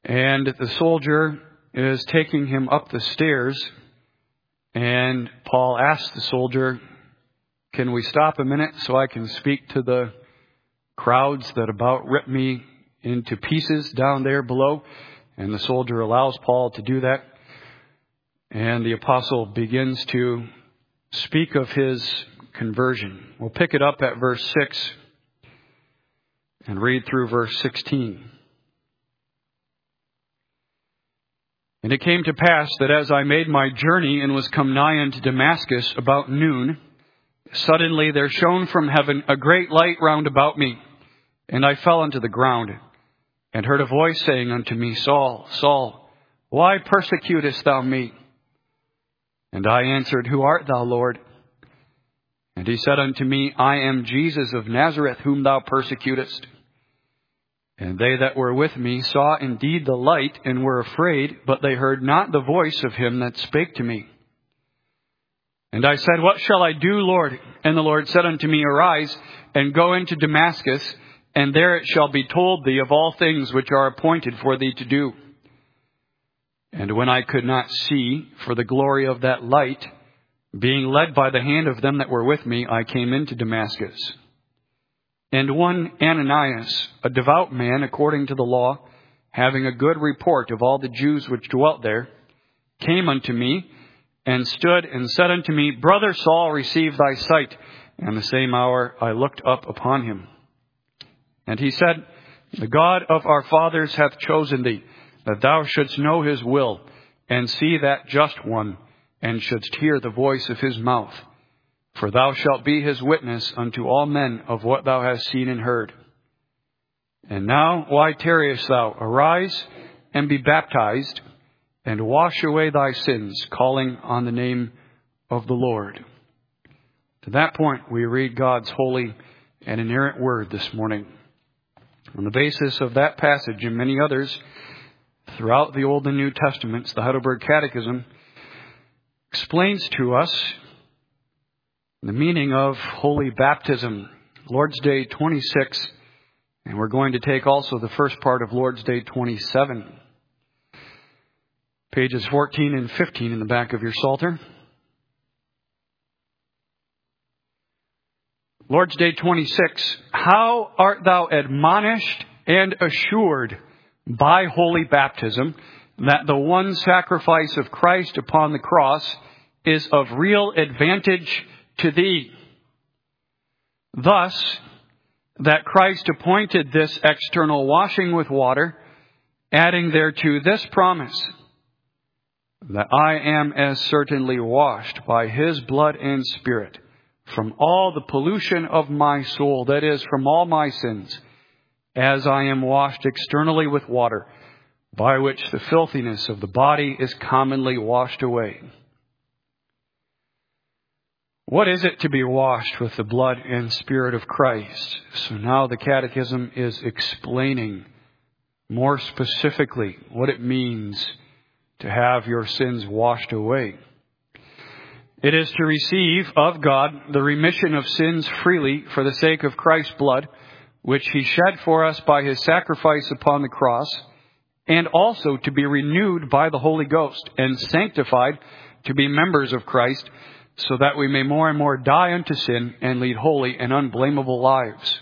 And the soldier is taking him up the stairs. And Paul asks the soldier, "Can we stop a minute so I can speak to the crowds that about rip me into pieces down there below?" And the soldier allows Paul to do that. And the apostle begins to speak of his conversion. We'll pick it up at verse 6 and read through verse 16. "And it came to pass that as I made my journey and was come nigh unto Damascus about noon, suddenly there shone from heaven a great light round about me. And I fell unto the ground, and heard a voice saying unto me, Saul, Saul, why persecutest thou me? And I answered, Who art thou, Lord? And he said unto me, I am Jesus of Nazareth, whom thou persecutest. And they that were with me saw indeed the light, and were afraid, but they heard not the voice of him that spake to me. And I said, What shall I do, Lord? And the Lord said unto me, Arise, and go into Damascus, and there it shall be told thee of all things which are appointed for thee to do. And when I could not see for the glory of that light, being led by the hand of them that were with me, I came into Damascus. And one Ananias, a devout man according to the law, having a good report of all the Jews which dwelt there, came unto me, and stood and said unto me, Brother Saul, receive thy sight. And the same hour I looked up upon him. And he said, The God of our fathers hath chosen thee, that thou shouldst know his will, and see that just one, and shouldst hear the voice of his mouth. For thou shalt be his witness unto all men of what thou hast seen and heard. And now, why tarriest thou? Arise and be baptized, and wash away thy sins, calling on the name of the Lord. To that point, we read God's holy and inerrant word this morning. On the basis of that passage and many others throughout the Old and New Testaments, the Heidelberg Catechism explains to us the meaning of holy baptism. Lord's Day 26, and we're going to take also the first part of Lord's Day 27. Pages 14 and 15 in the back of your Psalter. Lord's Day 26. How art thou admonished and assured by holy baptism that the one sacrifice of Christ upon the cross is of real advantage to thee. Thus, that Christ appointed this external washing with water, adding thereto this promise, that I am as certainly washed by his blood and spirit from all the pollution of my soul, that is, from all my sins, as I am washed externally with water, by which the filthiness of the body is commonly washed away. What is it to be washed with the blood and spirit of Christ? So now the Catechism is explaining more specifically what it means to have your sins washed away. It is to receive of God the remission of sins freely for the sake of Christ's blood, which he shed for us by his sacrifice upon the cross, and also to be renewed by the Holy Ghost and sanctified to be members of Christ, so that we may more and more die unto sin and lead holy and unblameable lives.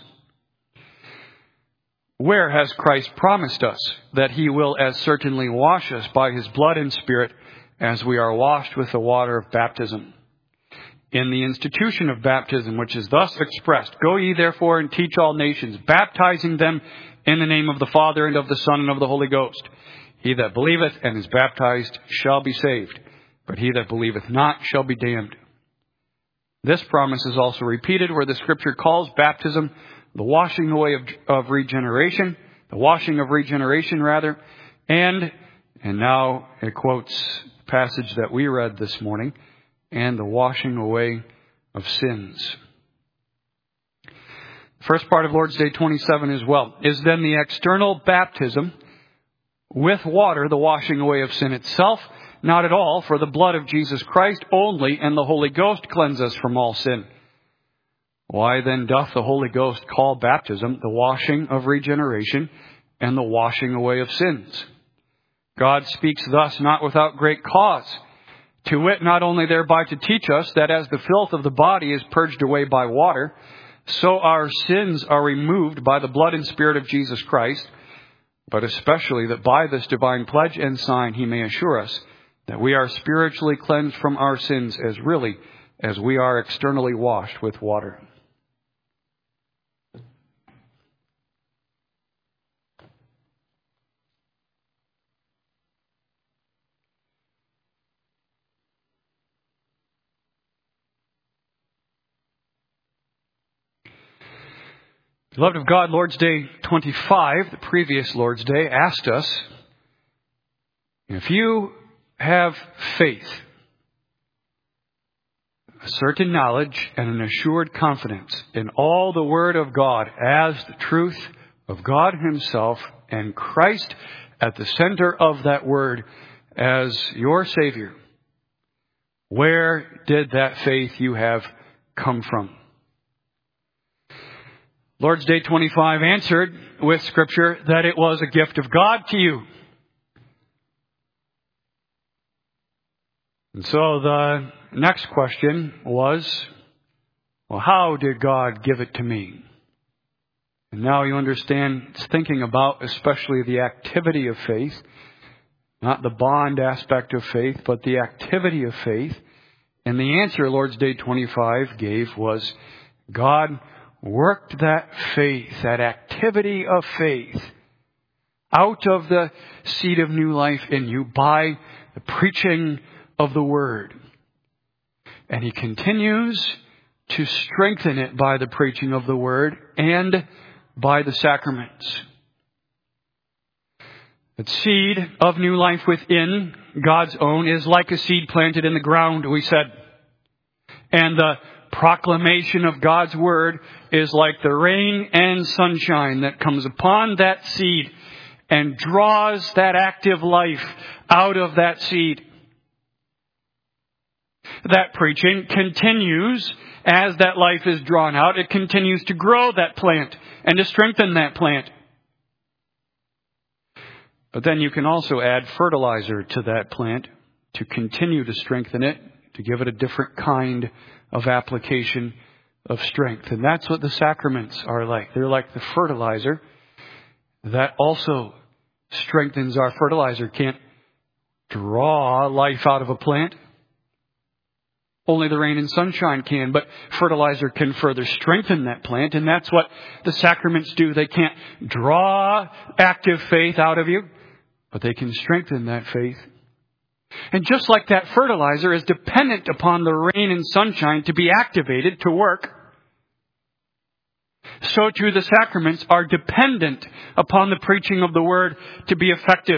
Where has Christ promised us that he will as certainly wash us by his blood and spirit as we are washed with the water of baptism? In the institution of baptism, which is thus expressed, Go ye therefore and teach all nations, baptizing them in the name of the Father and of the Son and of the Holy Ghost. He that believeth and is baptized shall be saved, but he that believeth not shall be damned. This promise is also repeated where the Scripture calls baptism the washing away of regeneration, the washing of regeneration rather, and now it quotes the passage that we read this morning, and the washing away of sins. The first part of Lord's Day 27 as well is then the external baptism with water, the washing away of sin itself. Not at all, for the blood of Jesus Christ only and the Holy Ghost cleanse us from all sin. Why then doth the Holy Ghost call baptism the washing of regeneration and the washing away of sins? God speaks thus not without great cause, to wit, not only thereby to teach us that as the filth of the body is purged away by water, so our sins are removed by the blood and Spirit of Jesus Christ, but especially that by this divine pledge and sign he may assure us that we are spiritually cleansed from our sins as really as we are externally washed with water. Beloved of God, Lord's Day 25, the previous Lord's Day, asked us, if you have faith, a certain knowledge, and an assured confidence in all the Word of God as the truth of God Himself and Christ at the center of that Word as your Savior, where did that faith you have come from? Lord's Day 25 answered with Scripture that it was a gift of God to you. And so the next question was, well, how did God give it to me? And now you understand, it's thinking about especially the activity of faith, not the bond aspect of faith, but the activity of faith. And the answer Lord's Day 25 gave was, God worked that faith, that activity of faith, out of the seed of new life in you by the preaching of the Word. And He continues to strengthen it by the preaching of the Word and by the sacraments. The seed of new life within God's own is like a seed planted in the ground, we said. And the proclamation of God's Word is like the rain and sunshine that comes upon that seed and draws that active life out of that seed. That preaching continues as that life is drawn out. It continues to grow that plant and to strengthen that plant. But then you can also add fertilizer to that plant to continue to strengthen it, to give it a different kind of application of strength. And that's what the sacraments are like. They're like the fertilizer that also strengthens our fertilizer. Can't draw life out of a plant. Only the rain and sunshine can, but fertilizer can further strengthen that plant, and that's what the sacraments do. They can't draw active faith out of you, but they can strengthen that faith. And just like that fertilizer is dependent upon the rain and sunshine to be activated, to work, so too the sacraments are dependent upon the preaching of the Word to be effective.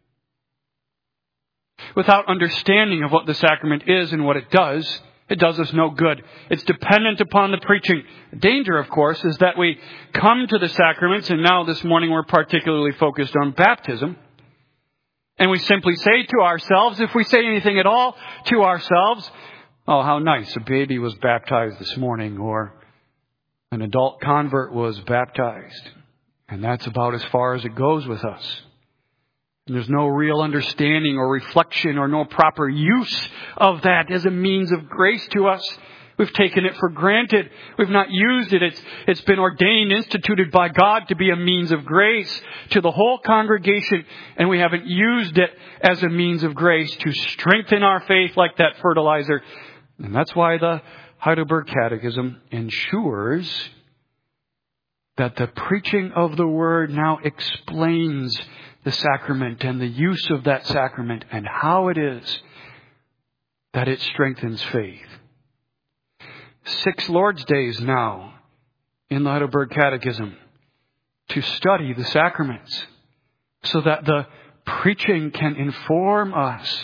Without understanding of what the sacrament is and what it does us no good. It's dependent upon the preaching. The danger, of course, is that we come to the sacraments, and now this morning we're particularly focused on baptism. And we simply say to ourselves, if we say anything at all to ourselves, oh, how nice, a baby was baptized this morning, or an adult convert was baptized. And that's about as far as it goes with us. And there's no real understanding or reflection or no proper use of that as a means of grace to us. We've taken it for granted. We've not used it. It's been ordained, instituted by God to be a means of grace to the whole congregation. And we haven't used it as a means of grace to strengthen our faith like that fertilizer. And that's why the Heidelberg Catechism ensures that the preaching of the Word now explains the sacrament and the use of that sacrament and how it is that it strengthens faith. 6 Lord's Days now in the Heidelberg Catechism to study the sacraments so that the preaching can inform us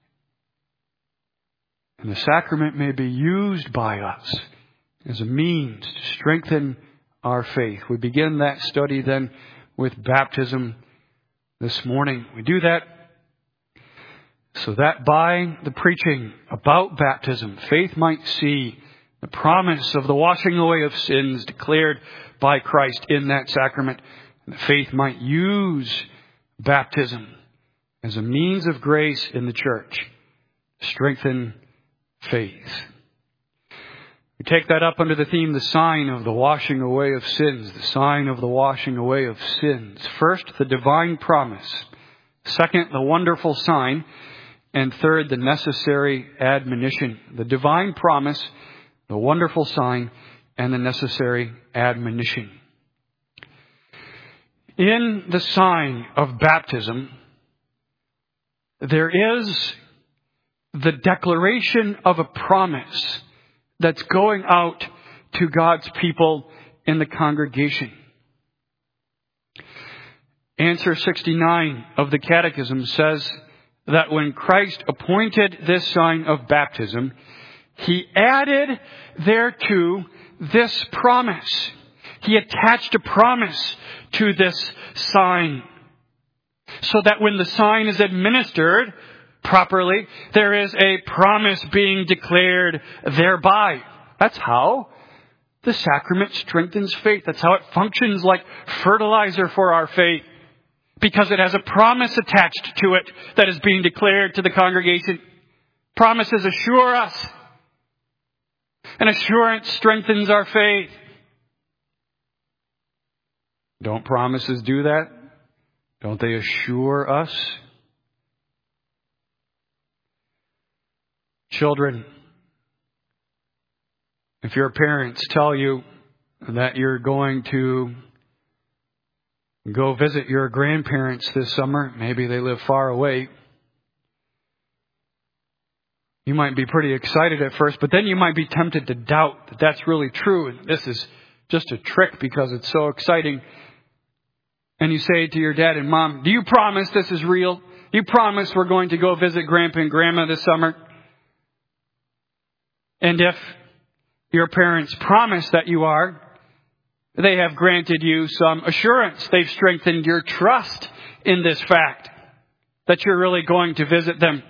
and the sacrament may be used by us as a means to strengthen our faith. We begin that study then with baptism this morning. We do that so that by the preaching about baptism, faith might see the promise of the washing away of sins declared by Christ in that sacrament. And faith might use baptism as a means of grace in the church. Strengthen faith. We take that up under the theme, the sign of the washing away of sins. The sign of the washing away of sins. First, the divine promise. Second, the wonderful sign. And third, the necessary admonition. The divine promise, the wonderful sign, and the necessary admonition. In the sign of baptism, there is the declaration of a promise that's going out to God's people in the congregation. Answer 69 of the Catechism says that when Christ appointed this sign of baptism, He added thereto this promise. He attached a promise to this sign, so that when the sign is administered properly, there is a promise being declared thereby. That's how the sacrament strengthens faith. That's how it functions like fertilizer for our faith, because it has a promise attached to it that is being declared to the congregation. Promises assure us, and assurance strengthens our faith. Don't promises do that? Don't they assure us? Children, if your parents tell you that you're going to go visit your grandparents this summer, maybe they live far away, you might be pretty excited at first, but then you might be tempted to doubt that that's really true, and this is just a trick because it's so exciting. And you say to your dad and mom, do you promise this is real? Do you promise we're going to go visit Grandpa and Grandma this summer? And if your parents promise that you are, they have granted you some assurance. They've strengthened your trust in this fact that you're really going to visit them.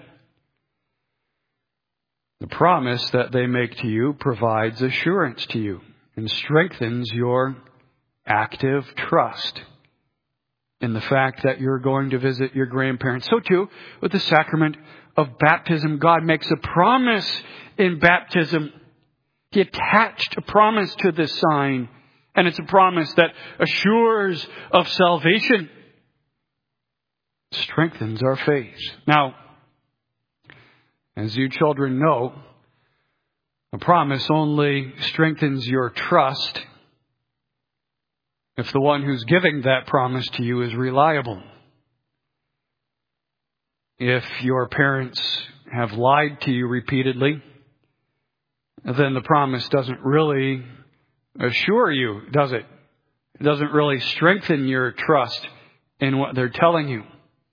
The promise that they make to you provides assurance to you and strengthens your active trust in the fact that you're going to visit your grandparents. So too, with the sacrament of baptism, God makes a promise in baptism. He attached a promise to this sign, and it's a promise that assures of salvation, strengthens our faith. Now, as you children know, a promise only strengthens your trust if the one who's giving that promise to you is reliable. If your parents have lied to you repeatedly, then the promise doesn't really assure you, does it? It doesn't really strengthen your trust in what they're telling you.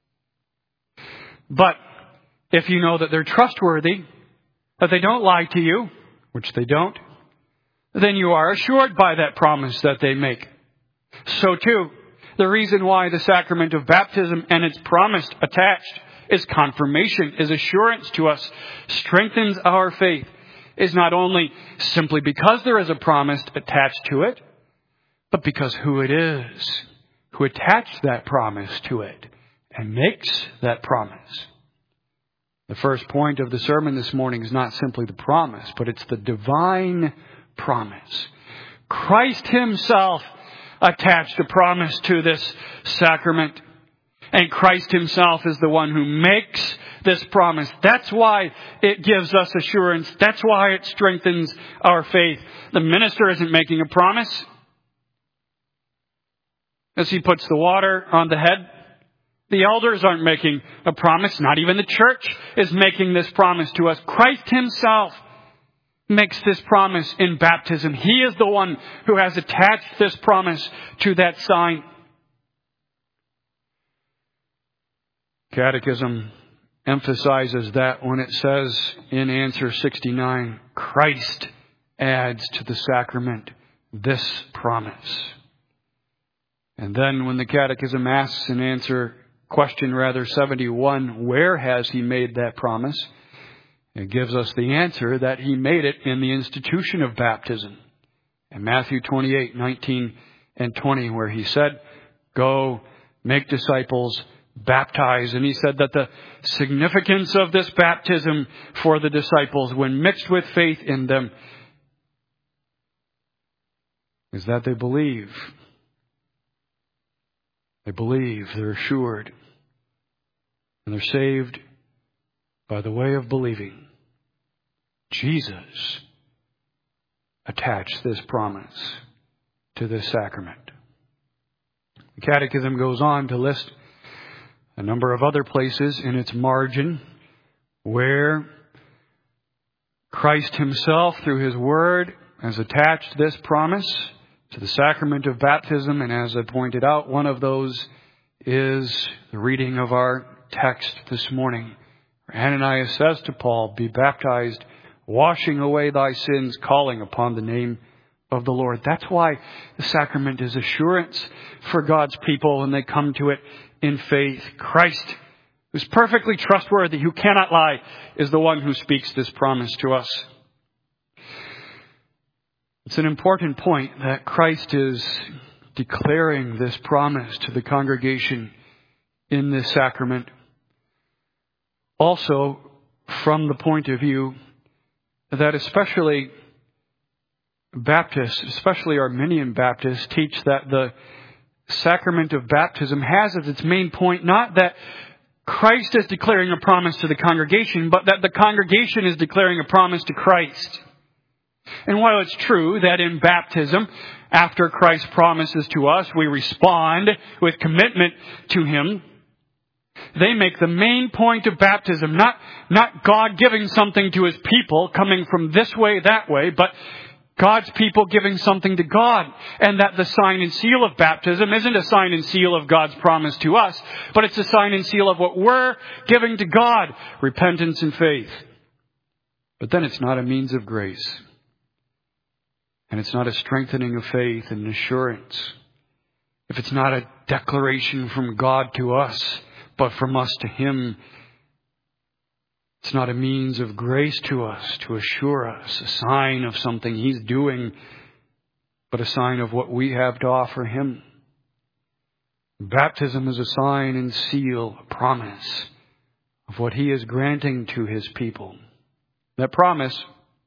But if you know that they're trustworthy, that they don't lie to you, which they don't, then you are assured by that promise that they make. So too, the reason why the sacrament of baptism and its promise attached is confirmation, is assurance to us, strengthens our faith, is not only simply because there is a promise attached to it, but because who it is who attached that promise to it and makes that promise. The first point of the sermon this morning is not simply the promise, but it's the divine promise. Christ Himself attached a promise to this sacrament. And Christ Himself is the one who makes this promise. That's why it gives us assurance. That's why it strengthens our faith. The minister isn't making a promise as he puts the water on the head. The elders aren't making a promise. Not even the church is making this promise to us. Christ Himself makes this promise in baptism. He is the one who has attached this promise to that sign. Catechism emphasizes that when it says in answer 69, Christ adds to the sacrament this promise. And then when the Catechism asks in answer question 71, where has He made that promise? It gives us the answer that He made it in the institution of baptism. In Matthew 28, 19 and 20, where He said, go, make disciples, baptize. And he said that the significance of this baptism for the disciples, when mixed with faith in them, is that they believe. They believe, they're assured, and they're saved by the way of believing. Jesus attached this promise to this sacrament. The Catechism goes on to list a number of other places in its margin where Christ himself, through his word, has attached this promise to the sacrament of baptism. And as I pointed out, one of those is the reading of our text this morning. Ananias says to Paul, "Be baptized, washing away thy sins, calling upon the name of the Lord." That's why the sacrament is assurance for God's people when they come to it in faith. Christ, who's perfectly trustworthy, who cannot lie, is the one who speaks this promise to us. It's an important point that Christ is declaring this promise to the congregation in this sacrament. Also, from the point of view that especially Baptists, especially Arminian Baptists, teach that the sacrament of baptism has as its main point not that Christ is declaring a promise to the congregation, but that the congregation is declaring a promise to Christ. And while it's true that in baptism, after Christ promises to us, we respond with commitment to him, they make the main point of baptism not God giving something to his people, coming from this way, that way, but God's people giving something to God. And that the sign and seal of baptism isn't a sign and seal of God's promise to us, but it's a sign and seal of what we're giving to God, repentance and faith. But then it's not a means of grace. And it's not a strengthening of faith and assurance. If it's not a declaration from God to us, but from us to him, it's not a means of grace to us, to assure us, a sign of something he's doing, but a sign of what we have to offer him. Baptism is a sign and seal, a promise of what he is granting to his people. That promise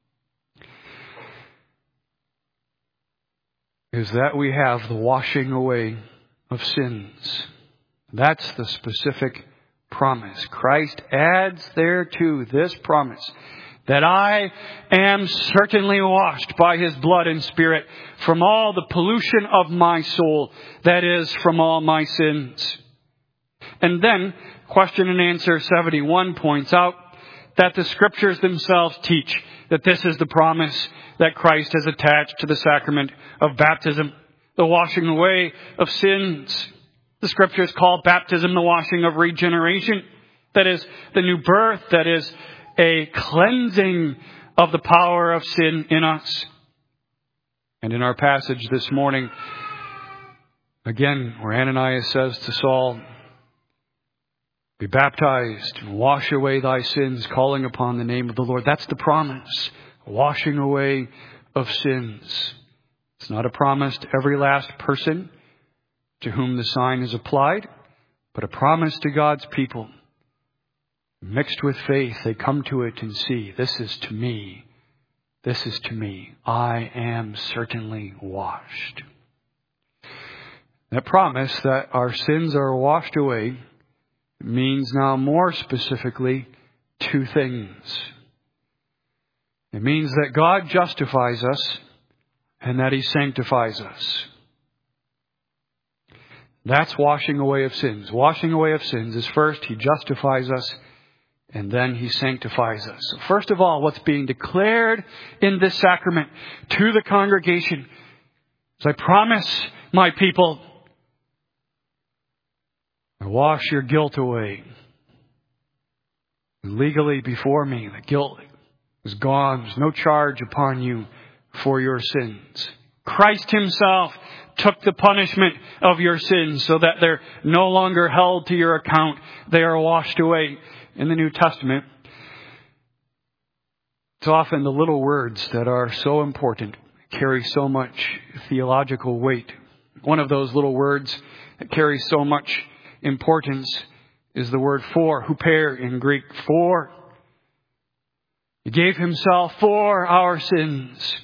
is that we have the washing away of sins. That's the specific promise. Christ adds thereto this promise that I am certainly washed by his blood and spirit from all the pollution of my soul, that is, from all my sins. And then, question and answer 71 points out that the scriptures themselves teach that this is the promise that Christ has attached to the sacrament of baptism, the washing away of sins. The scriptures call baptism the washing of regeneration. That is the new birth. That is a cleansing of the power of sin in us. And in our passage this morning, again, where Ananias says to Saul, "Be baptized and wash away thy sins, calling upon the name of the Lord." That's the promise. Washing away of sins. It's not a promise to every last person to whom the sign is applied, but a promise to God's people. Mixed with faith, they come to it and see, this is to me. This is to me. I am certainly washed. That promise that our sins are washed away means now more specifically two things. It means that God justifies us and that he sanctifies us. That's washing away of sins. Washing away of sins is first, he justifies us, and then he sanctifies us. So first of all, what's being declared in this sacrament to the congregation is, I promise my people, I wash your guilt away. Legally before me, the guilt is gone. There's no charge upon you for your sins. Christ himself took the punishment of your sins so that they're no longer held to your account. They are washed away. In the New Testament, it's often the little words that are so important, carry so much theological weight. One of those little words that carries so much importance is the word for, huper in Greek, for. He gave himself for our sins.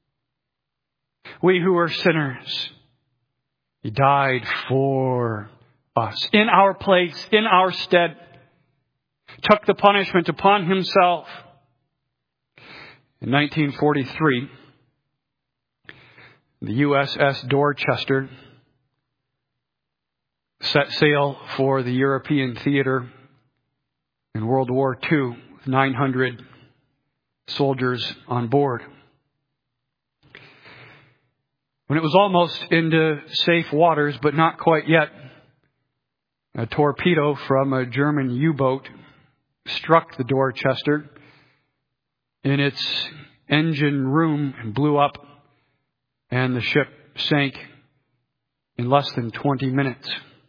We who are sinners. He died for us, in our place, in our stead. Took the punishment upon himself. In 1943, the USS Dorchester set sail for the European theater in World War II with 900 soldiers on board. When it was almost into safe waters, but not quite yet, a torpedo from a German U-boat struck the Dorchester in its engine room and blew up, and the ship sank in less than 20 minutes.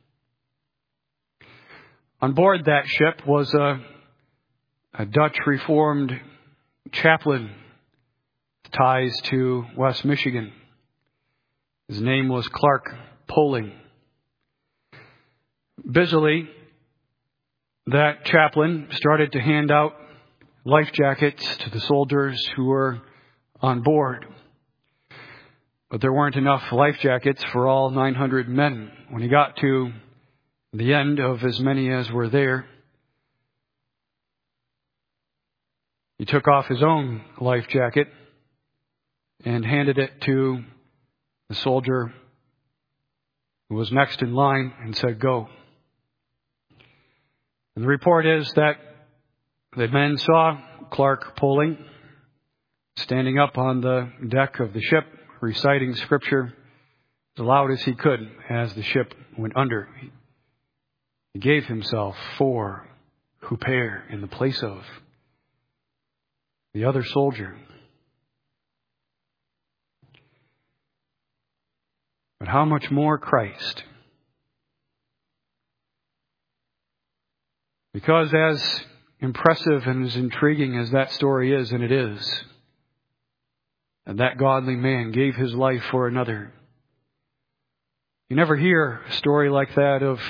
On board that ship was a Dutch Reformed chaplain with ties to West Michigan. His name was Clark Poling. Busily, that chaplain started to hand out life jackets to the soldiers who were on board. But there weren't enough life jackets for all 900 men. When he got to the end of as many as were there, he took off his own life jacket and handed it to the soldier who was next in line and said, "Go." And the report is that the men saw Clark Poling standing up on the deck of the ship, reciting scripture as loud as he could as the ship went under. He gave himself for huper in the place of the other soldier. But how much more Christ? Because as impressive and as intriguing as that story is, and it is, and that godly man gave his life for another, you never hear a story like that of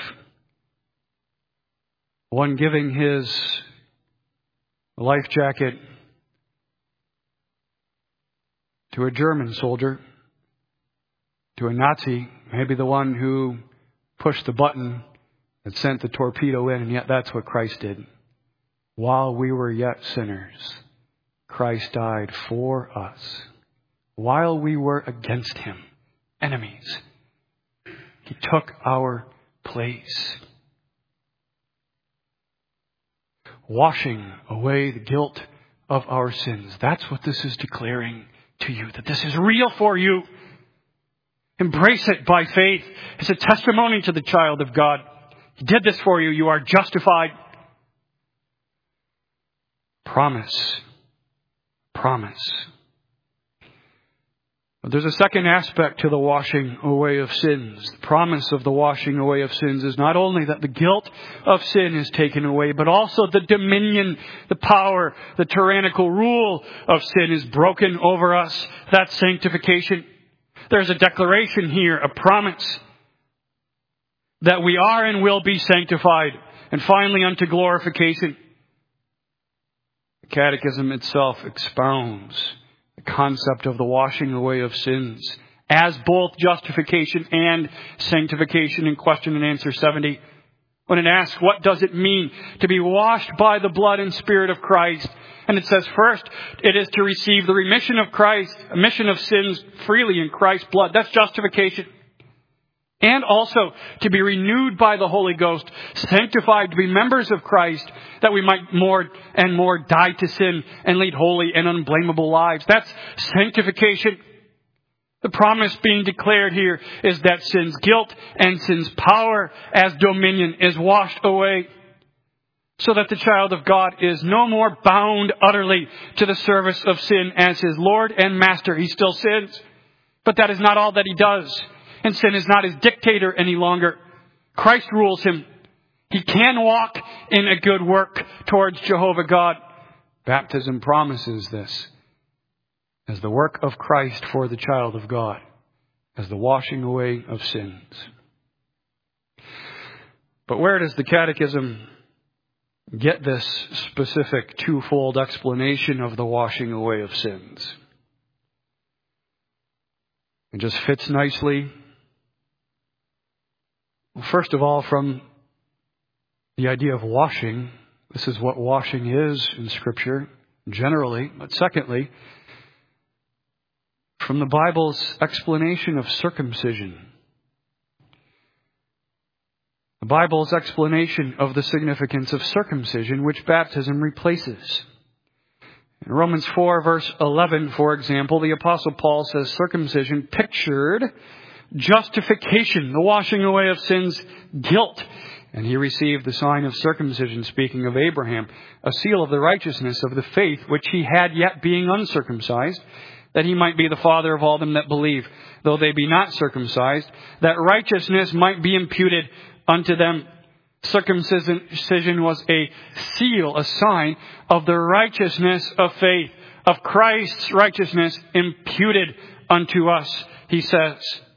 one giving his life jacket to a German soldier, to a Nazi, maybe the one who pushed the button that sent the torpedo in, and yet that's what Christ did. While we were yet sinners, Christ died for us. While we were against him, enemies, he took our place. Washing away the guilt of our sins. That's what this is declaring to you, that this is real for you. Embrace it by faith. It's a testimony to the child of God. He did this for you. You are justified. Promise. But there's a second aspect to the washing away of sins. The promise of the washing away of sins is not only that the guilt of sin is taken away, but also the dominion, the power, the tyrannical rule of sin is broken over us. That's sanctification. There's a declaration here, a promise that we are and will be sanctified. And finally, unto glorification. The Catechism itself expounds the concept of the washing away of sins as both justification and sanctification in question and answer 70. When it asks, what does it mean to be washed by the blood and Spirit of Christ? And it says, first, it is to receive the remission of Christ, a remission of sins freely in Christ's blood. That's justification. And also to be renewed by the Holy Ghost, sanctified to be members of Christ, that we might more and more die to sin and lead holy and unblameable lives. That's sanctification. The promise being declared here is that sin's guilt and sin's power as dominion is washed away, so that the child of God is no more bound utterly to the service of sin as his Lord and Master. He still sins, but that is not all that he does. And sin is not his dictator any longer. Christ rules him. He can walk in a good work towards Jehovah God. Baptism promises this as the work of Christ for the child of God, as the washing away of sins. But where does the Catechism get this specific twofold explanation of the washing away of sins? It just fits nicely. Well, first of all, from the idea of washing. This is what washing is in Scripture, generally. But secondly, from the Bible's explanation of circumcision. The Bible's explanation of the significance of circumcision, which baptism replaces. In Romans 4, verse 11, for example, the Apostle Paul says circumcision pictured justification, the washing away of sin's guilt. And he received the sign of circumcision, speaking of Abraham, a seal of the righteousness of the faith which he had yet being uncircumcised, that he might be the father of all them that believe, though they be not circumcised, that righteousness might be imputed unto them. Circumcision was a seal, a sign of the righteousness of faith, of Christ's righteousness imputed unto us, he says.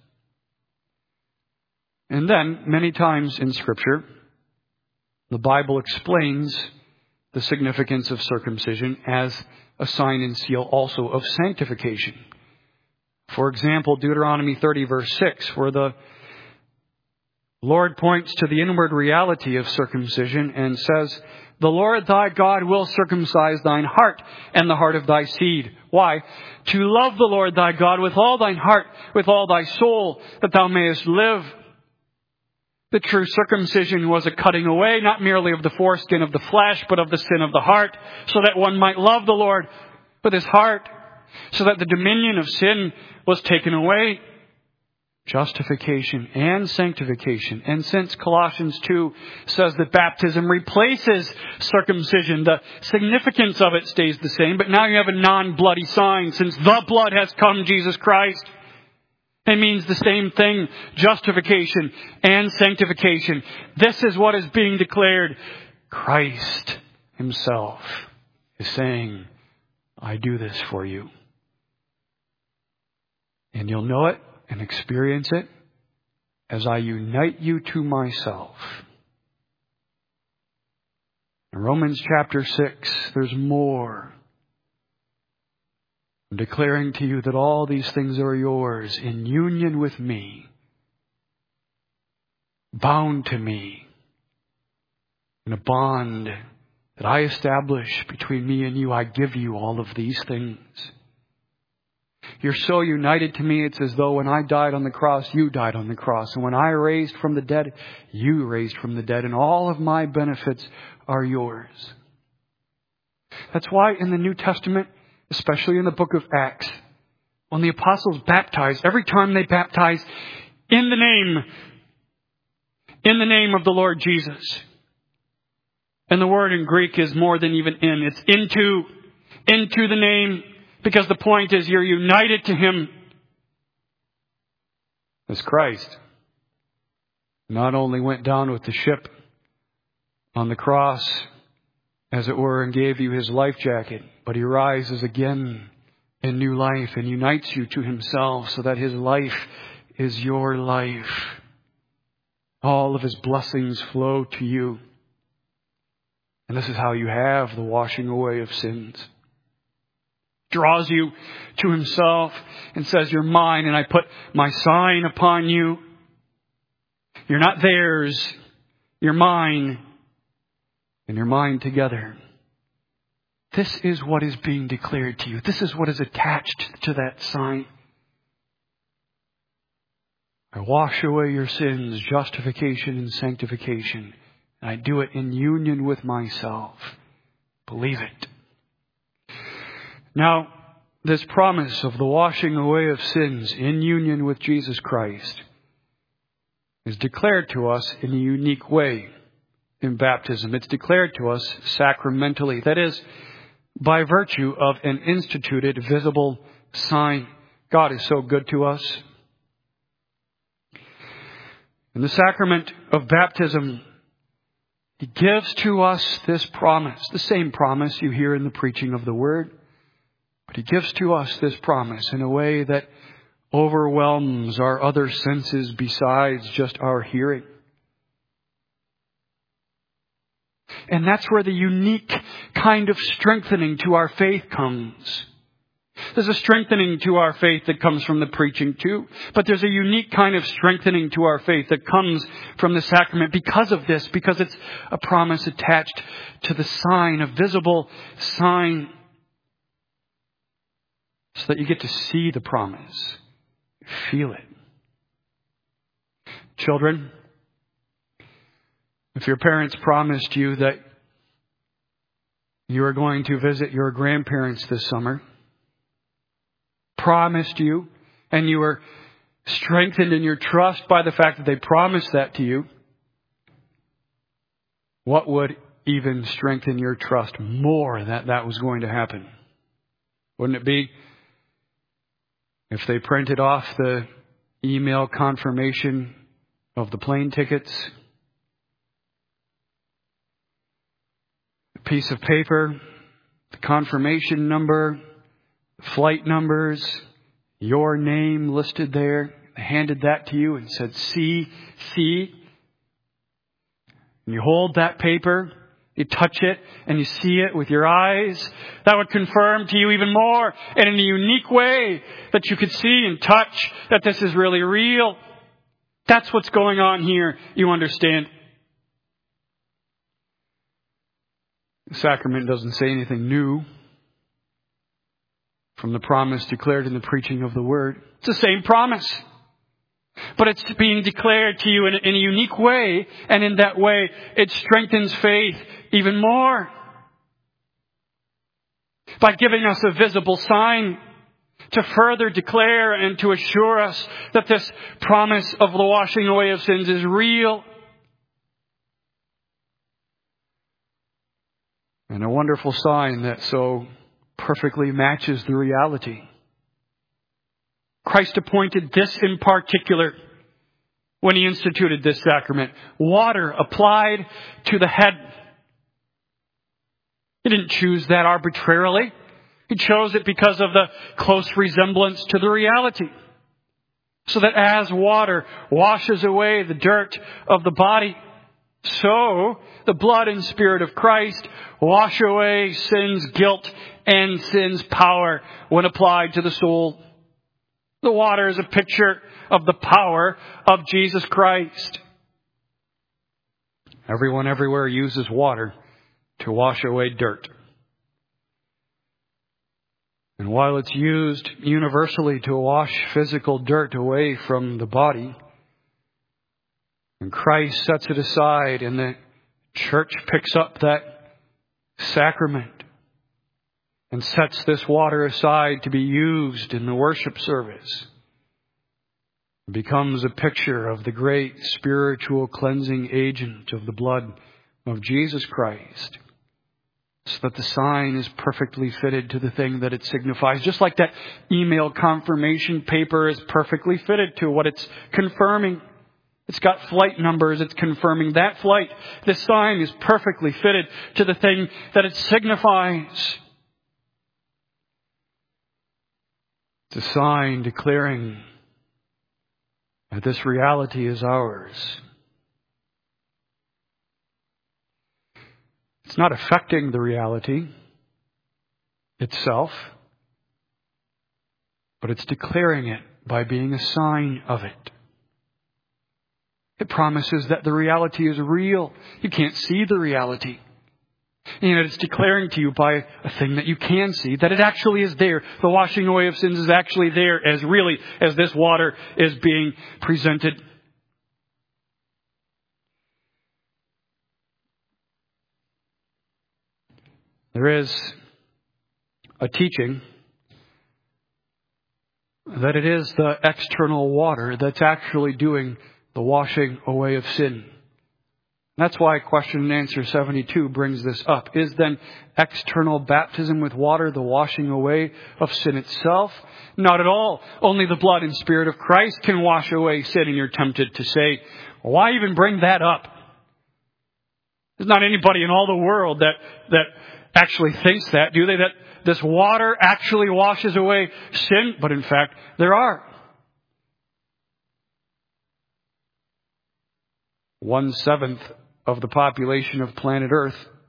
And then, many times in Scripture, the Bible explains the significance of circumcision as a sign and seal also of sanctification. For example, Deuteronomy 30, verse 6, where the Lord points to the inward reality of circumcision and says, "The Lord thy God will circumcise thine heart and the heart of thy seed." Why? "To love the Lord thy God with all thine heart, with all thy soul, that thou mayest live." The true circumcision was a cutting away, not merely of the foreskin of the flesh, but of the sin of the heart, so that one might love the Lord with his heart, so that the dominion of sin was taken away. Justification and sanctification. And since Colossians 2 says that baptism replaces circumcision, the significance of it stays the same, but now you have a non-bloody sign, since the blood has come, Jesus Christ. It means the same thing, justification and sanctification. This is what is being declared. Christ himself is saying, I do this for you. And you'll know it and experience it as I unite you to myself. In Romans chapter 6, there's more. I'm declaring to you that all these things are yours in union with me, bound to me, in a bond that I establish between me and you. I give you all of these things. You're so united to me, it's as though when I died on the cross, you died on the cross. And when I raised from the dead, you raised from the dead. And all of my benefits are yours. That's why in the New Testament, especially in the book of Acts, when the apostles baptized, every time they baptized in the name of the Lord Jesus. And the word in Greek is more than even in. It's into the name. Because the point is you're united to Him as Christ not only went down with the ship on the cross, as it were, and gave you His life jacket, but He rises again in new life and unites you to Himself so that His life is your life. All of His blessings flow to you. And this is how you have the washing away of sins. Draws you to Himself and says, you're mine, and I put my sign upon you. You're not theirs. You're mine. And you're mine together. This is what is being declared to you. This is what is attached to that sign. I wash away your sins, justification and sanctification. And I do it in union with myself. Believe it. Now, this promise of the washing away of sins in union with Jesus Christ is declared to us in a unique way in baptism. It's declared to us sacramentally. That is, by virtue of an instituted, visible sign. God is so good to us. In the sacrament of baptism, He gives to us this promise, the same promise you hear in the preaching of the Word. But He gives to us this promise in a way that overwhelms our other senses besides just our hearing. And that's where the unique kind of strengthening to our faith comes. There's a strengthening to our faith that comes from the preaching too. But there's a unique kind of strengthening to our faith that comes from the sacrament because of this, because it's a promise attached to the sign, a visible sign, so that you get to see the promise, feel it. Children, if your parents promised you that you are going to visit your grandparents this summer, promised you, and you were strengthened in your trust by the fact that they promised that to you, what would even strengthen your trust more that that was going to happen? Wouldn't it be if they printed off the email confirmation of the plane tickets, a piece of paper, the confirmation number, flight numbers, your name listed there, handed that to you and said, see, and you hold that paper, you touch it, and you see it with your eyes, that would confirm to you even more, and in a unique way, that you could see and touch that this is really real. That's what's going on here, you understand. The sacrament doesn't say anything new from the promise declared in the preaching of the Word. It's the same promise. But it's being declared to you in a unique way, and in that way, it strengthens faith even more. By giving us a visible sign to further declare and to assure us that this promise of the washing away of sins is real. And a wonderful sign that so perfectly matches the reality. Christ appointed this in particular when He instituted this sacrament. Water applied to the head. He didn't choose that arbitrarily. He chose it because of the close resemblance to the reality. So that as water washes away the dirt of the body, so the blood and Spirit of Christ wash away sin's guilt and sin's power when applied to the soul. The water is a picture of the power of Jesus Christ. Everyone everywhere uses water to wash away dirt. And while it's used universally to wash physical dirt away from the body, and Christ sets it aside and the church picks up that sacrament and sets this water aside to be used in the worship service, it becomes a picture of the great spiritual cleansing agent of the blood of Jesus Christ, so that the sign is perfectly fitted to the thing that it signifies. Just like that email confirmation paper is perfectly fitted to what it's confirming. It's got flight numbers. It's confirming that flight. This sign is perfectly fitted to the thing that it signifies. It's a sign declaring that this reality is ours. It's not affecting the reality itself, but it's declaring it by being a sign of it. It promises that the reality is real. You can't see the reality. And yet it's declaring to you by a thing that you can see that it actually is there. The washing away of sins is actually there as really as this water is being presented. There is a teaching that it is the external water that's actually doing the washing away of sin. That's why question and answer 72 brings this up. Is then external baptism with water the washing away of sin itself? Not at all. Only the blood and Spirit of Christ can wash away sin. And you're tempted to say, why even bring that up? There's not anybody in all the world that actually thinks that, do they? That this water actually washes away sin? But in fact, there are. 1/7 of the population of planet Earth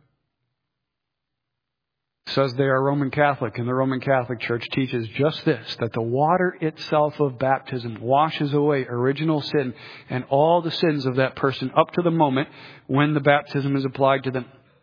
says they are Roman Catholic, and the Roman Catholic Church teaches just this, that the water itself of baptism washes away original sin and all the sins of that person up to the moment when the baptism is applied to them.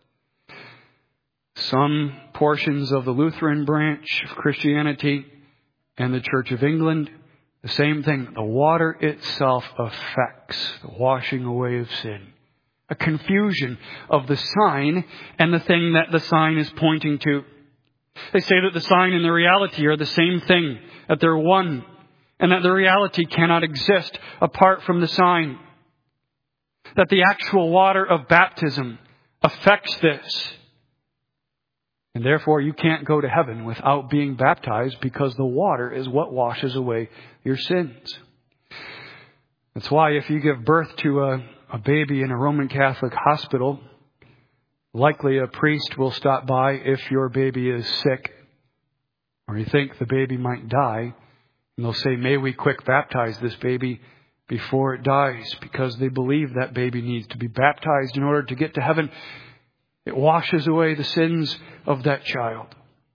Some portions of the Lutheran branch of Christianity and the Church of England, the same thing. The water itself affects the washing away of sin. A confusion of the sign and the thing that the sign is pointing to. They say that the sign and the reality are the same thing, that they're one, and that the reality cannot exist apart from the sign. That the actual water of baptism affects this. And therefore you can't go to heaven without being baptized, because the water is what washes away your sins. That's why if you give birth to a baby in a Roman Catholic hospital, likely a priest will stop by if your baby is sick or you think the baby might die. And they'll say, may we quick baptize this baby before it dies, because they believe that baby needs to be baptized in order to get to heaven. It washes away the sins of that child.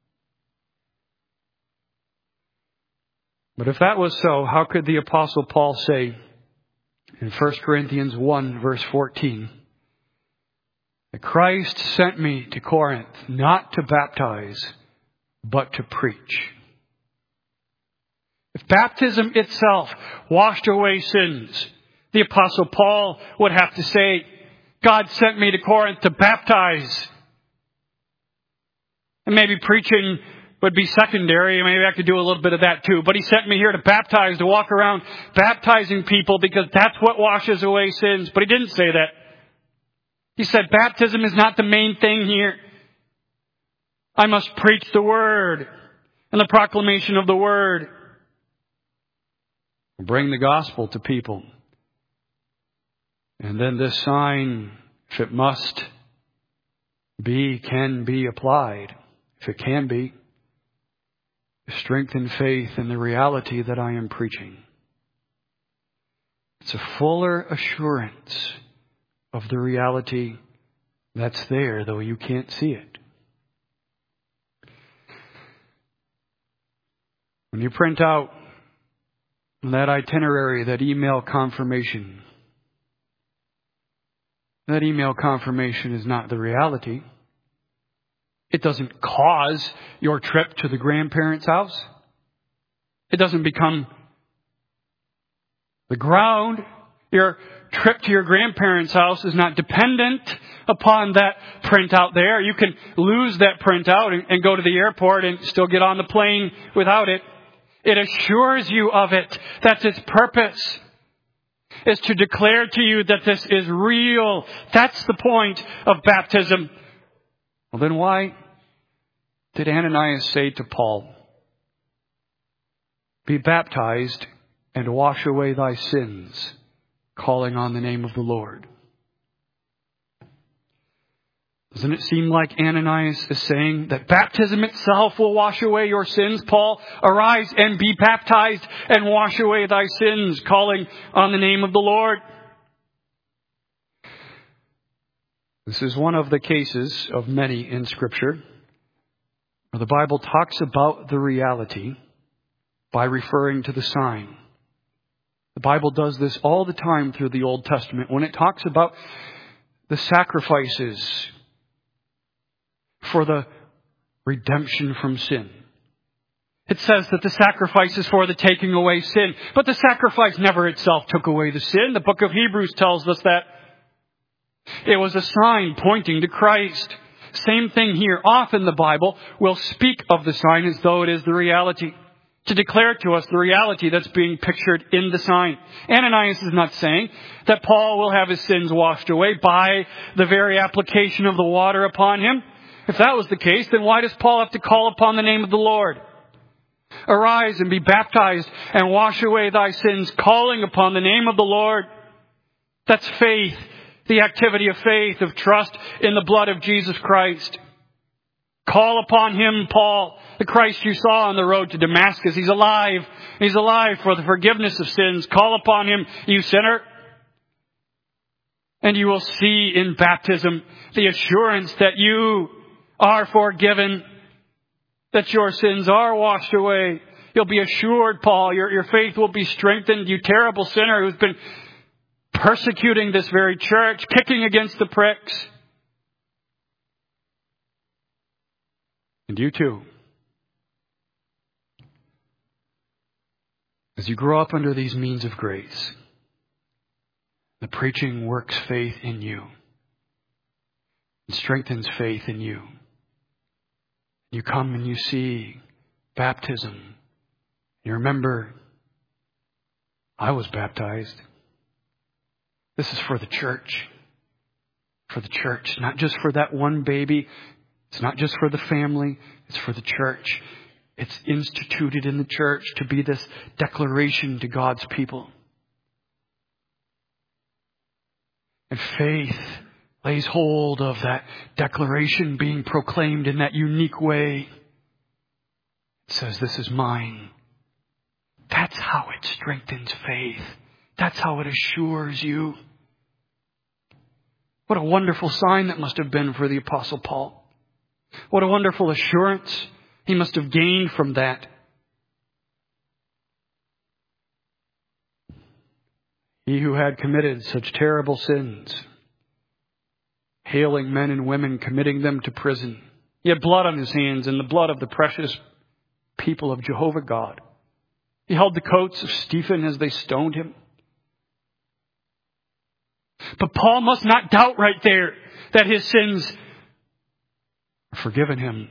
But if that was so, how could the Apostle Paul say in 1 Corinthians 1 verse 14, that Christ sent me to Corinth not to baptize, but to preach? If baptism itself washed away sins, the Apostle Paul would have to say, God sent me to Corinth to baptize. And maybe preaching would be secondary. Maybe I could do a little bit of that too. But he sent me here to baptize, to walk around baptizing people, because that's what washes away sins. But he didn't say that. He said baptism is not the main thing here. I must preach the word and the proclamation of the word. Bring the gospel to people. And then this sign, if it must be, can be applied. If it can be, strengthen faith in the reality that I am preaching. It's a fuller assurance of the reality that's there, though you can't see it. When you print out that itinerary, that email confirmation, that email confirmation is not the reality. It doesn't cause your trip to the grandparents' house. It doesn't become the ground. Your trip to your grandparents' house is not dependent upon that printout there. You can lose that printout and go to the airport and still get on the plane without it. It assures you of it. That's its purpose, is to declare to you that this is real. That's the point of baptism. Well, then why did Ananias say to Paul, be baptized and wash away thy sins, calling on the name of the Lord? Doesn't it seem like Ananias is saying that baptism itself will wash away your sins? Paul, arise and be baptized and wash away thy sins, calling on the name of the Lord. This is one of the cases of many in Scripture where the Bible talks about the reality by referring to the sign. The Bible does this all the time through the Old Testament when it talks about the sacrifices for the redemption from sin. It says that the sacrifice is for the taking away sin, but the sacrifice never itself took away the sin. The book of Hebrews tells us that it was a sign pointing to Christ. Same thing here. Often the Bible will speak of the sign as though it is the reality, to declare to us the reality that's being pictured in the sign. Ananias is not saying that Paul will have his sins washed away by the very application of the water upon him. If that was the case, then why does Paul have to call upon the name of the Lord? Arise and be baptized and wash away thy sins, calling upon the name of the Lord. That's faith, the activity of faith, of trust in the blood of Jesus Christ. Call upon him, Paul, the Christ you saw on the road to Damascus. He's alive. He's alive for the forgiveness of sins. Call upon him, you sinner. And you will see in baptism the assurance that you are forgiven that your sins are washed away. You'll be assured, Paul, your faith will be strengthened. You terrible sinner who's been persecuting this very church, kicking against the pricks. And you too. As you grow up under these means of grace, the preaching works faith in you and strengthens faith in you. You come and you see baptism. You remember, I was baptized. This is for the church. For the church. Not just for that one baby. It's not just for the family. It's for the church. It's instituted in the church to be this declaration to God's people. And faith lays hold of that declaration being proclaimed in that unique way. It says, this is mine. That's how it strengthens faith. That's how it assures you. What a wonderful sign that must have been for the Apostle Paul. What a wonderful assurance he must have gained from that. He who had committed such terrible sins, hailing men and women, committing them to prison. He had blood on his hands and the blood of the precious people of Jehovah God. He held the coats of Stephen as they stoned him. But Paul must not doubt right there that his sins are forgiven him.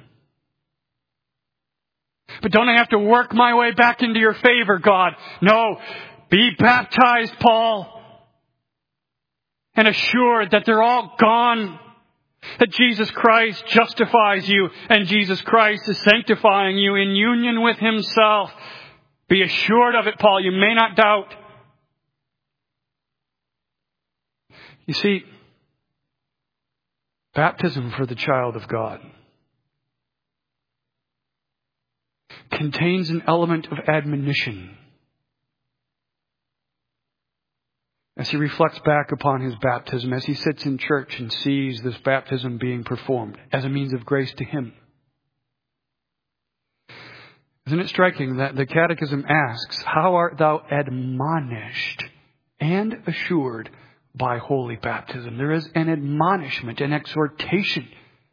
But don't I have to work my way back into your favor, God? No. Be baptized, Paul. And assured that they're all gone. That Jesus Christ justifies you and Jesus Christ is sanctifying you in union with Himself. Be assured of it, Paul. You may not doubt. You see, baptism for the child of God contains an element of admonition. As he reflects back upon his baptism, as he sits in church and sees this baptism being performed as a means of grace to him. Isn't it striking that the Catechism asks, how art thou admonished and assured by holy baptism? There is an admonishment, an exhortation.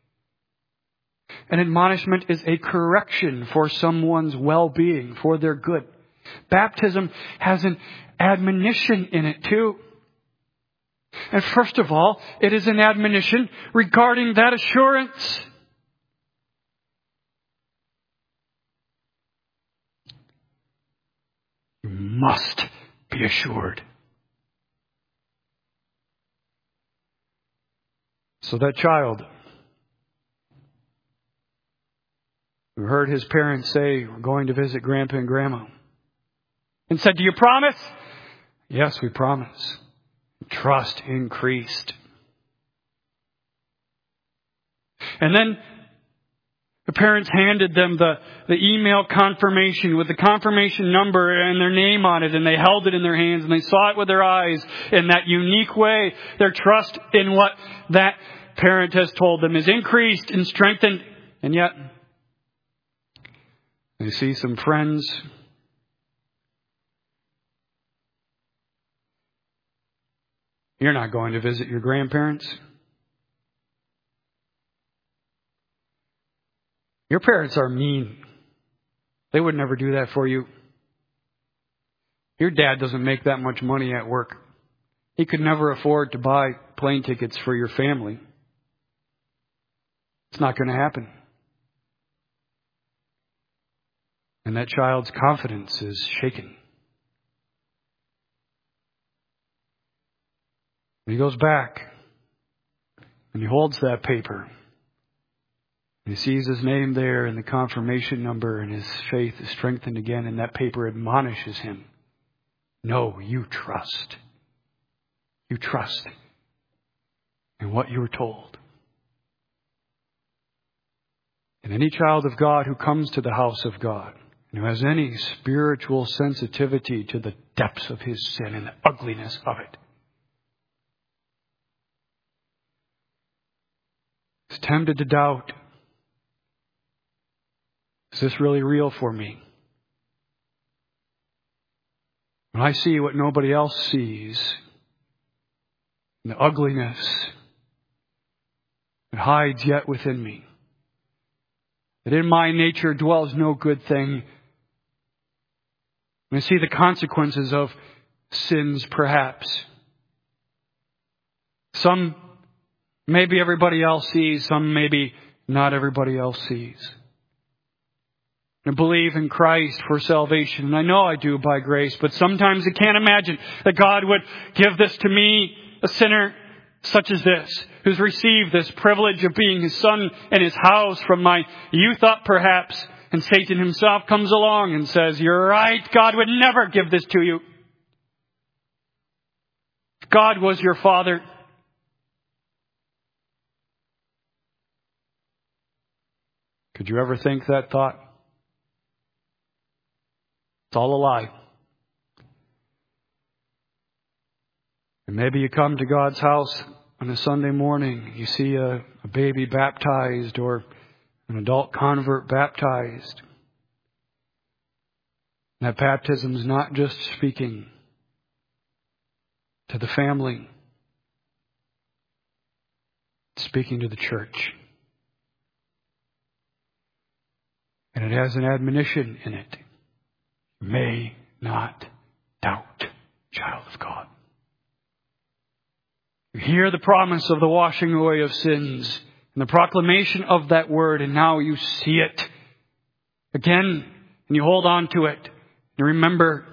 An admonishment is a correction for someone's well-being, for their good. Baptism has an admonition in it too. And first of all, it is an admonition regarding that assurance. You must be assured. So that child who heard his parents say, we're going to visit Grandpa and Grandma, and said, do you promise? Yes, we promise. Trust increased. And then the parents handed them the email confirmation with the confirmation number and their name on it, and they held it in their hands and they saw it with their eyes in that unique way. Their trust in what that parent has told them is increased and strengthened. And yet, they see some friends You're not going to visit your grandparents. Your parents are mean. They would never do that for you. Your dad doesn't make that much money at work. He could never afford to buy plane tickets for your family. It's not going to happen. And that child's confidence is shaken. He goes back and he holds that paper. He sees his name there and the confirmation number, and his faith is strengthened again, and that paper admonishes him. No, you trust. You trust in what you were told. And any child of God who comes to the house of God, and who has any spiritual sensitivity to the depths of his sin and the ugliness of it, is tempted to doubt, Is this really real for me? When I see what nobody else sees, the ugliness that hides yet within me, that in my nature dwells no good thing, and I see the consequences of sins perhaps. Some maybe everybody else sees, some maybe not everybody else sees. And believe in Christ for salvation. And I know I do by grace, but sometimes I can't imagine that God would give this to me, a sinner such as this, who's received this privilege of being His son in His house from my youth up perhaps. And Satan himself comes along and says, "You're right, God would never give this to you. If God was your father, could you ever think that thought?" It's all a lie. And maybe you come to God's house on a Sunday morning. You see a baby baptized or an adult convert baptized. And that baptism is not just speaking to the family. It's speaking to the church. And it has an admonition in it. May not doubt, child of God. You hear the promise of the washing away of sins and the proclamation of that word, and now you see it again, and you hold on to it. And remember,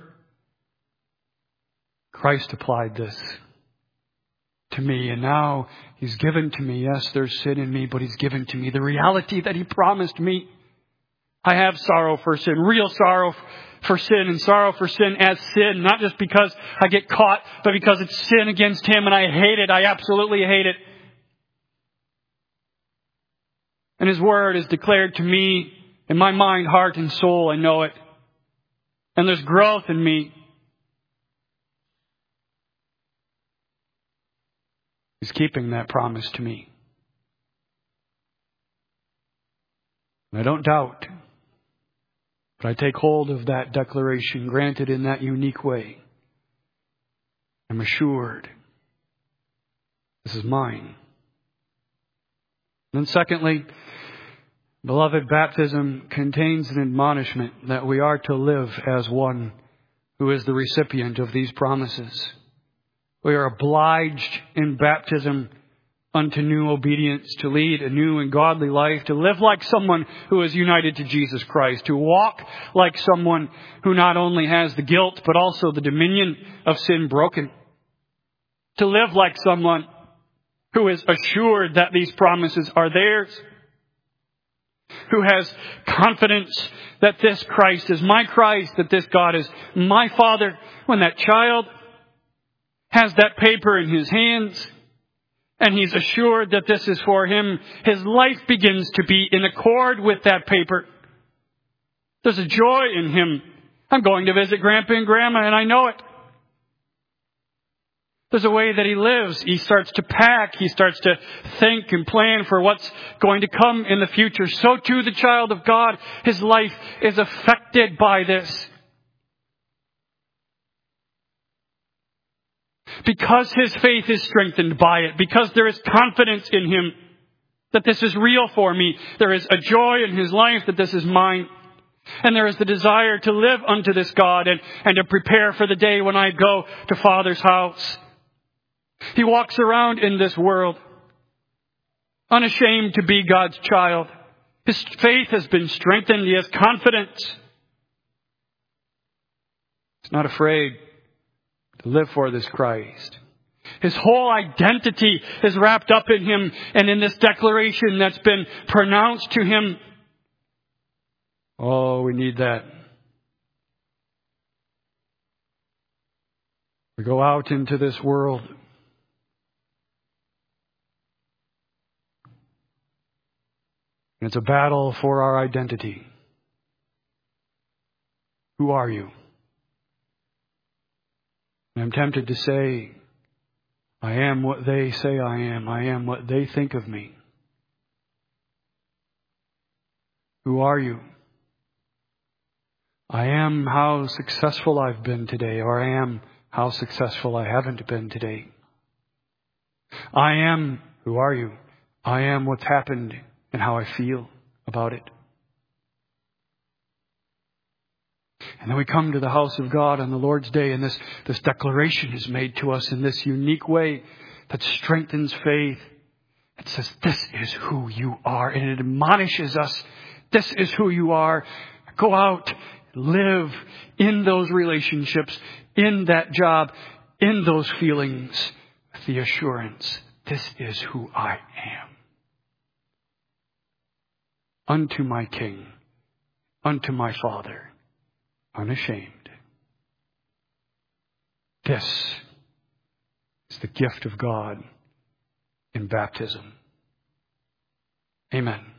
Christ applied this to me, and now He's given to me. Yes, there's sin in me, but He's given to me the reality that He promised me. I have sorrow for sin, real sorrow for sin, and sorrow for sin as sin, not just because I get caught, but because it's sin against Him, and I hate it. I absolutely hate it. And His word is declared to me in my mind, heart, and soul. I know it. And there's growth in me. He's keeping that promise to me. And I don't doubt. But I take hold of that declaration granted in that unique way. I'm assured this is mine. And then secondly, beloved, baptism contains an admonishment that we are to live as one who is the recipient of these promises. We are obliged in baptism unto new obedience, to lead a new and godly life, to live like someone who is united to Jesus Christ, to walk like someone who not only has the guilt, but also the dominion of sin broken, to live like someone who is assured that these promises are theirs, who has confidence that this Christ is my Christ, that this God is my Father. When that child has that paper in his hands, and he's assured that this is for him, his life begins to be in accord with that paper. There's a joy in him. I'm going to visit Grandpa and Grandma, and I know it. There's a way that he lives. He starts to pack. He starts to think and plan for what's going to come in the future. So too the child of God, his life is affected by this. Because his faith is strengthened by it, because there is confidence in him that this is real for me, there is a joy in his life that this is mine. And there is the desire to live unto this God and to prepare for the day when I go to Father's house. He walks around in this world unashamed to be God's child. His faith has been strengthened. He has confidence. He's not afraid to live for this Christ. His whole identity is wrapped up in him and in this declaration that's been pronounced to him. Oh, we need that. We go out into this world. And it's a battle for our identity. Who are you? And I'm tempted to say, I am what they say I am. I am what they think of me. Who are you? I am how successful I've been today, or I am how successful I haven't been today. I am, who are you? I am what's happened and how I feel about it. And then we come to the house of God on the Lord's Day, and this declaration is made to us in this unique way that strengthens faith. It says, this is who you are. And it admonishes us, this is who you are. Go out, live in those relationships, in that job, in those feelings, with the assurance, this is who I am. Unto my King, unto my Father, unashamed. This is the gift of God in baptism. Amen.